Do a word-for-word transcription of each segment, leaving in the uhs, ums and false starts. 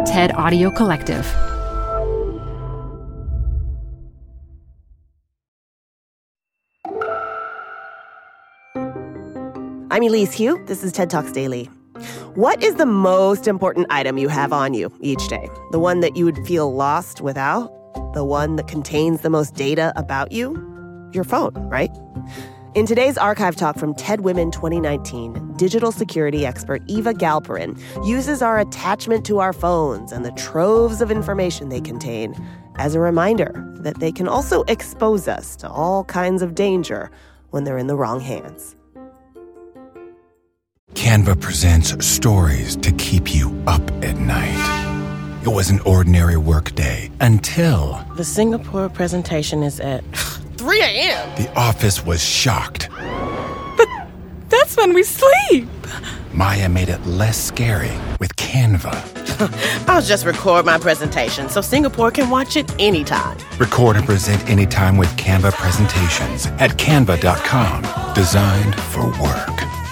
TED Audio Collective. I'm Elise Hu. This is TED Talks Daily. What is the most important item you have on you each day? The one that you would feel lost without? The one that contains the most data about you? Your phone, right? In today's archive talk from TED Women twenty nineteen, digital security expert Eva Galperin uses our attachment to our phones and the troves of information they contain as a reminder that they can also expose us to all kinds of danger when they're in the wrong hands. Canva presents stories to keep you up at night. It was an ordinary workday until... The Singapore presentation is at three a.m. The office was shocked. But that's when we sleep. Maya made it less scary with Canva. I'll just record my presentation so Singapore can watch it anytime. Record and present anytime with Canva presentations at canva dot com. Designed for work.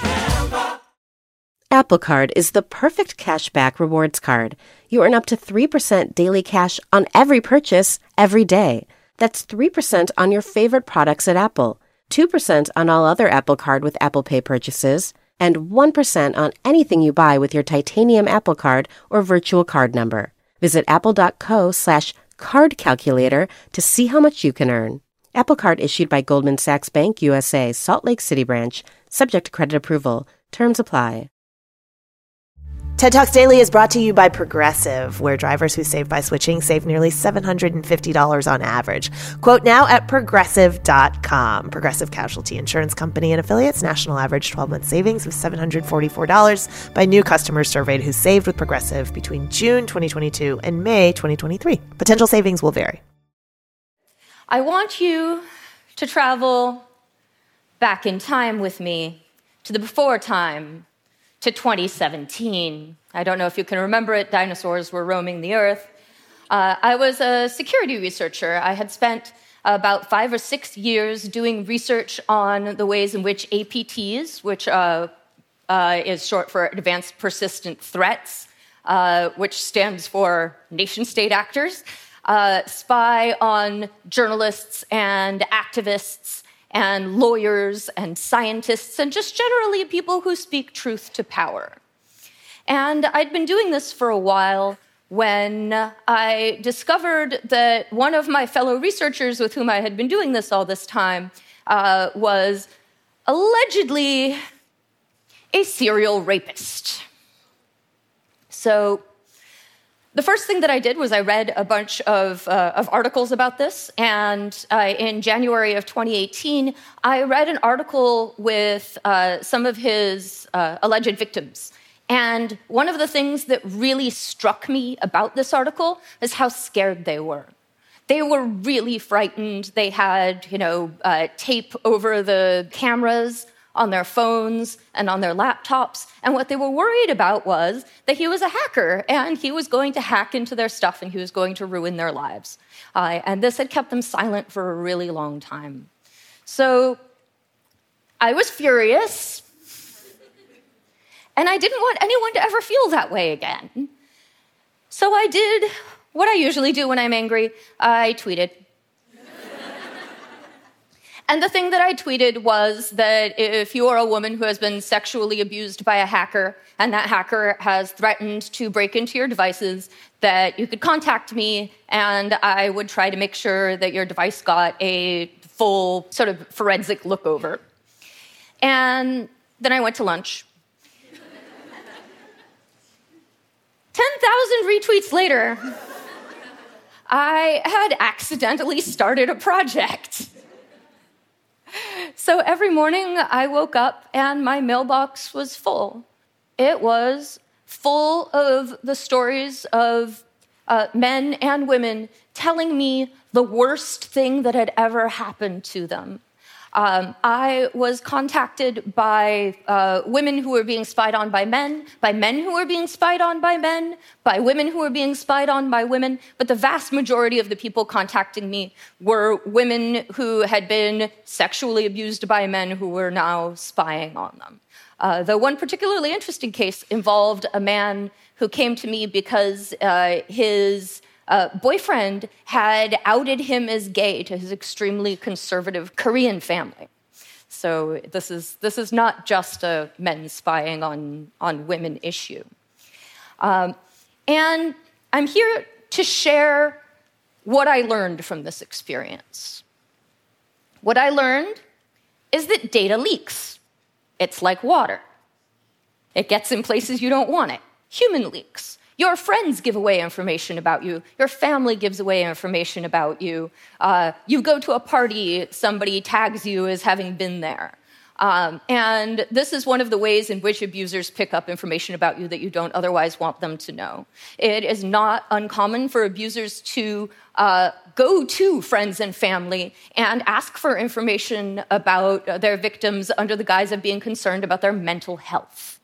Apple Card is the perfect cashback rewards card. You earn up to three percent daily cash on every purchase, every day. That's three percent on your favorite products at Apple, two percent on all other Apple Card with Apple Pay purchases, and one percent on anything you buy with your titanium Apple Card or virtual card number. Visit apple.co slash card calculator to see how much you can earn. Apple Card issued by Goldman Sachs Bank U S A, Salt Lake City branch, subject to credit approval. Terms apply. TED Talks Daily is brought to you by Progressive, where drivers who save by switching save nearly seven hundred fifty dollars on average. Quote now at progressive dot com. Progressive Casualty Insurance Company and affiliates. National average twelve-month savings of seven hundred forty-four dollars by new customers surveyed who saved with Progressive between June twenty twenty-two and May twenty twenty-three. Potential savings will vary. I want you to travel back in time with me to the before time, to twenty seventeen. I don't know if you can remember it. Dinosaurs were roaming the earth. Uh, I was a security researcher. I had spent about five or six years doing research on the ways in which A P Ts, which uh, uh, is short for Advanced Persistent Threats, uh, which stands for nation-state actors, uh, spy on journalists and activists and lawyers and scientists and just generally people who speak truth to power. And I'd been doing this for a while when I discovered that one of my fellow researchers with whom I had been doing this all this time uh, was allegedly a serial rapist. So the first thing that I did was I read a bunch of, uh, of articles about this, and uh, in January of twenty eighteen, I read an article with uh, some of his uh, alleged victims. And one of the things that really struck me about this article is how scared they were. They were really frightened. They had, you know, uh, tape over the cameras on their phones and on their laptops. And what they were worried about was that he was a hacker and he was going to hack into their stuff and he was going to ruin their lives. Uh, and this had kept them silent for a really long time. So I was furious. And I didn't want anyone to ever feel that way again. So I did what I usually do when I'm angry. I tweeted. And the thing that I tweeted was that if you are a woman who has been sexually abused by a hacker, and that hacker has threatened to break into your devices, that you could contact me, and I would try to make sure that your device got a full sort of forensic look over. And then I went to lunch. ten thousand retweets later, I had accidentally started a project. So every morning I woke up and my mailbox was full. It was full of the stories of uh, men and women telling me the worst thing that had ever happened to them. Um, I was contacted by uh, women who were being spied on by men, by men who were being spied on by men, by women who were being spied on by women, but the vast majority of the people contacting me were women who had been sexually abused by men who were now spying on them. Uh, the one particularly interesting case involved a man who came to me because uh, his uh, boyfriend had outed him as gay to his extremely conservative Korean family. So this is this is not just a men spying on, on women issue. Um, and I'm here to share what I learned from this experience. What I learned is that data leaks. It's like water. It gets in places you don't want it. Human leaks. Your friends give away information about you. Your family gives away information about you. Uh, you go to a party, somebody tags you as having been there. Um, and this is one of the ways in which abusers pick up information about you that you don't otherwise want them to know. It is not uncommon for abusers to uh, go to friends and family and ask for information about uh, their victims under the guise of being concerned about their mental health.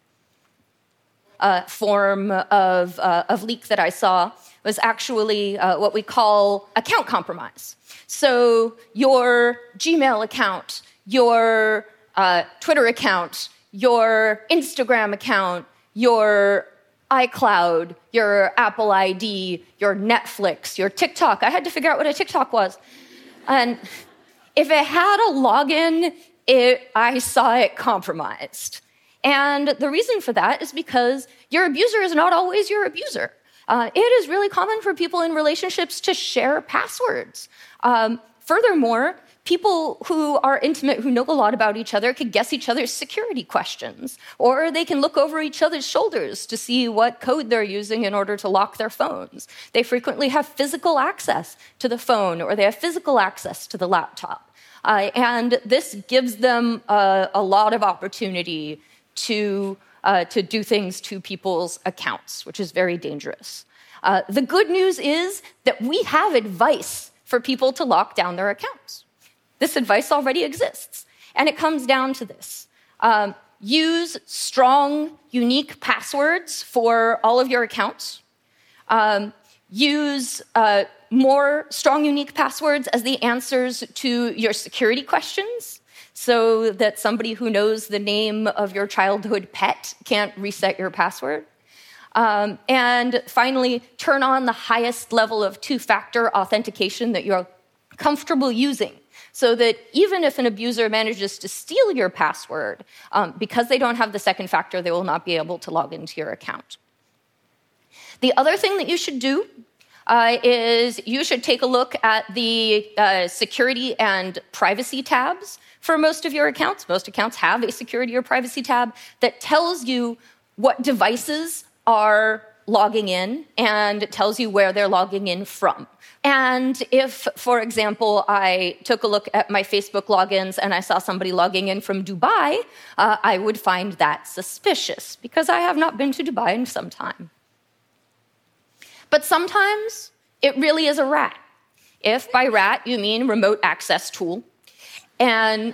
A form of, uh, of leak that I saw was actually uh, what we call account compromise. So your Gmail account, your Uh, Twitter account, your Instagram account, your iCloud, your Apple I D, your Netflix, your TikTok. I had to figure out what a TikTok was. And if it had a login, it, I saw it compromised. And the reason for that is because your abuser is not always your abuser. Uh, it is really common for people in relationships to share passwords. Um, furthermore, people who are intimate, who know a lot about each other, can guess each other's security questions, or they can look over each other's shoulders to see what code they're using in order to lock their phones. They frequently have physical access to the phone, or they have physical access to the laptop. Uh, and this gives them uh, a lot of opportunity to, uh, to do things to people's accounts, which is very dangerous. Uh, the good news is that we have advice for people to lock down their accounts. This advice already exists, and it comes down to this. Um, use strong, unique passwords for all of your accounts. Um, use uh, more strong, unique passwords as the answers to your security questions, so that somebody who knows the name of your childhood pet can't reset your password. Um, and finally, turn on the highest level of two-factor authentication that you're comfortable using, so that even if an abuser manages to steal your password, um, because they don't have the second factor, they will not be able to log into your account. The other thing that you should do uh, is you should take a look at the uh, security and privacy tabs for most of your accounts. Most accounts have a security or privacy tab that tells you what devices are logging in and tells you where they're logging in from. And if, for example, I took a look at my Facebook logins and I saw somebody logging in from Dubai, uh, I would find that suspicious, because I have not been to Dubai in some time. But sometimes it really is a rat. If by rat you mean remote access tool. And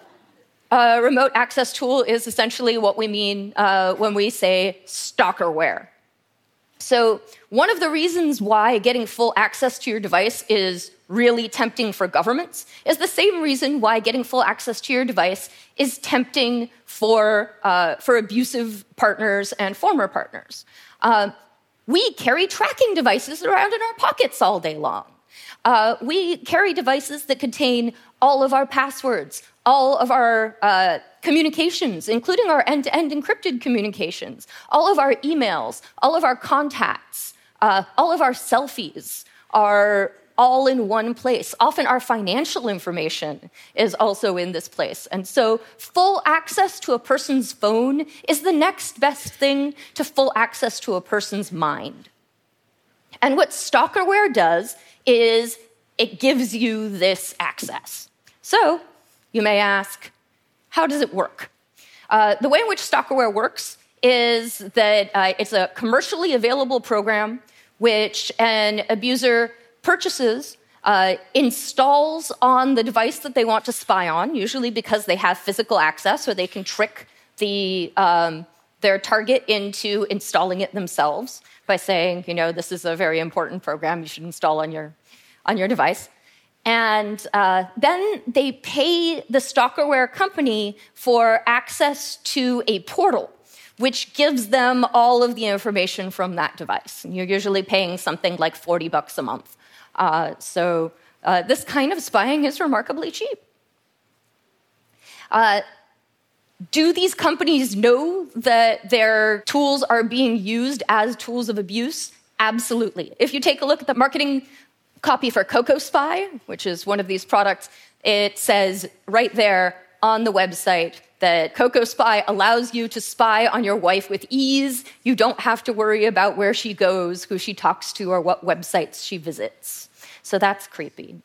a remote access tool is essentially what we mean uh, when we say stalkerware. So one of the reasons why getting full access to your device is really tempting for governments is the same reason why getting full access to your device is tempting for, uh, for abusive partners and former partners. Uh, we carry tracking devices around in our pockets all day long. Uh, we carry devices that contain all of our passwords, all of our uh, communications, including our end-to-end encrypted communications, all of our emails, all of our contacts, uh, all of our selfies are all in one place. Often our financial information is also in this place. And so full access to a person's phone is the next best thing to full access to a person's mind. And what stalkerware does is it gives you this access. So you may ask, how does it work? Uh, the way in which stalkerware works is that uh, it's a commercially available program which an abuser purchases, uh, installs on the device that they want to spy on, usually because they have physical access, or they can trick the, um, their target into installing it themselves by saying, you know, this is a very important program you should install on your, on your device. And uh, then they pay the stalkerware company for access to a portal which gives them all of the information from that device. And you're usually paying something like forty bucks a month. Uh, so uh, this kind of spying is remarkably cheap. Uh, do these companies know that their tools are being used as tools of abuse? Absolutely. If you take a look at the marketing copy for CocoSpy, which is one of these products, it says right there on the website that CocoSpy allows you to spy on your wife with ease. You don't have to worry about where she goes, who she talks to, or what websites she visits. So that's creepy.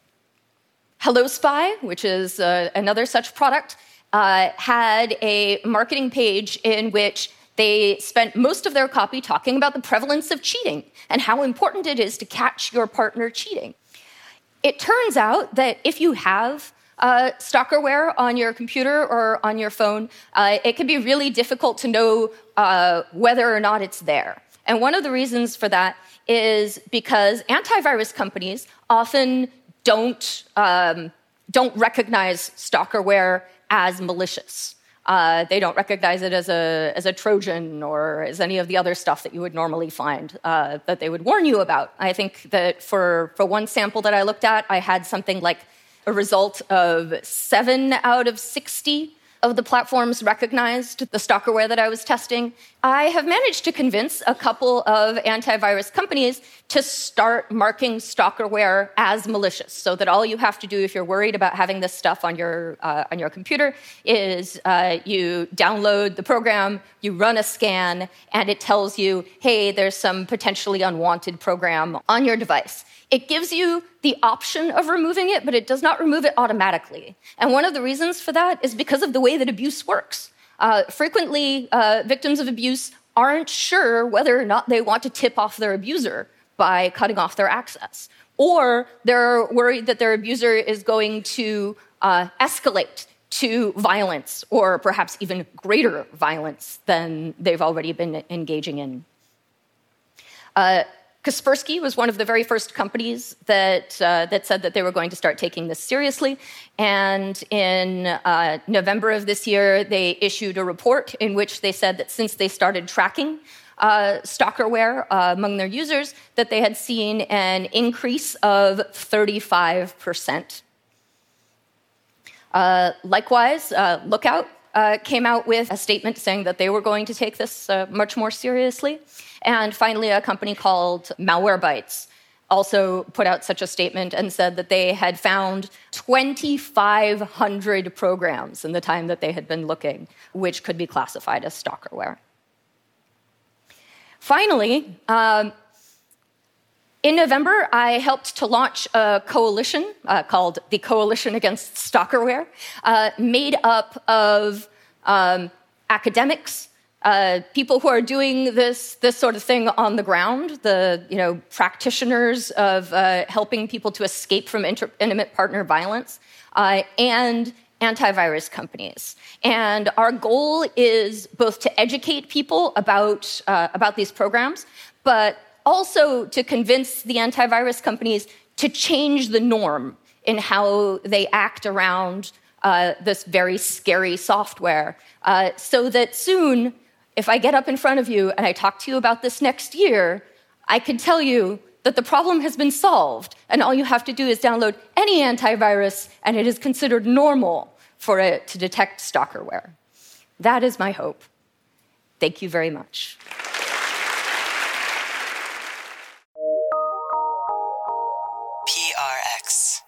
HelloSpy, which is uh, another such product, uh, had a marketing page in which they spent most of their copy talking about the prevalence of cheating and how important it is to catch your partner cheating. It turns out that if you have uh, stalkerware on your computer or on your phone, uh, it can be really difficult to know uh, whether or not it's there. And one of the reasons for that is because antivirus companies often don't, um, don't recognize stalkerware as malicious. Uh, they don't recognize it as a, as a Trojan or as any of the other stuff that you would normally find uh, that they would warn you about. I think that for, for one sample that I looked at, I had something like a result of seven out of sixty of the platforms recognized the stalkerware that I was testing. I have managed to convince a couple of antivirus companies to start marking stalkerware as malicious, so that all you have to do if you're worried about having this stuff on your uh, on your computer is uh, you download the program, you run a scan, and it tells you, hey, there's some potentially unwanted program on your device. It gives you the option of removing it, but it does not remove it automatically. And one of the reasons for that is because of the way that abuse works. Uh, frequently, uh, victims of abuse aren't sure whether or not they want to tip off their abuser by cutting off their access. Or they're worried that their abuser is going to uh, escalate to violence, or perhaps even greater violence than they've already been engaging in. Uh, Kaspersky was one of the very first companies that, uh, that said that they were going to start taking this seriously. And in uh, November of this year, they issued a report in which they said that since they started tracking uh, stalkerware uh, among their users, that they had seen an increase of thirty-five percent. Uh, likewise, uh, Lookout uh, came out with a statement saying that they were going to take this uh, much more seriously. And finally, a company called Malwarebytes also put out such a statement and said that they had found twenty-five hundred programs in the time that they had been looking, which could be classified as stalkerware. Finally, um, in November, I helped to launch a coalition uh, called the Coalition Against Stalkerware, uh, made up of um, academics, Uh, people who are doing this, this sort of thing on the ground, the you know, practitioners of uh, helping people to escape from inter- intimate partner violence, uh, and antivirus companies. And our goal is both to educate people about, uh, about these programs, but also to convince the antivirus companies to change the norm in how they act around uh, this very scary software, uh, so that soon, if I get up in front of you and I talk to you about this next year, I can tell you that the problem has been solved, and all you have to do is download any antivirus, and it is considered normal for it to detect stalkerware. That is my hope. Thank you very much. P R X.